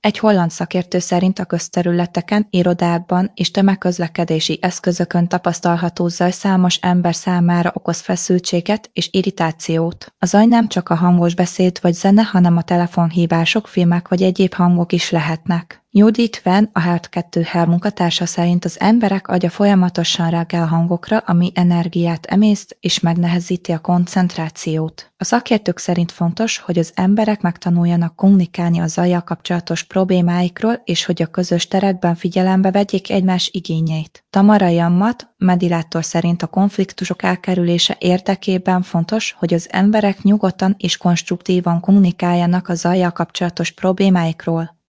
Egy holland szakértő szerint a közterületeken, irodákban és tömegközlekedési eszközökön tapasztalható zaj számos ember számára okoz feszültséget és irritációt. A zaj nem csak a hangos beszéd vagy zene, hanem a telefonhívások, filmek vagy egyéb hangok is lehetnek. Judith Van, a Health2Health munkatársa szerint az emberek agya folyamatosan reagál hangokra, ami energiát emészt és megnehezíti a koncentrációt. A szakértők szerint fontos, hogy az emberek megtanuljanak kommunikálni a zajjal kapcsolatos problémáikról, és hogy a közös terekben figyelembe vegyék egymás igényeit. Tamara Jammat, mediátor szerint a konfliktusok elkerülése érdekében fontos, hogy az emberek nyugodtan és konstruktívan kommunikáljanak a zajjal kapcsolatos problémáikról.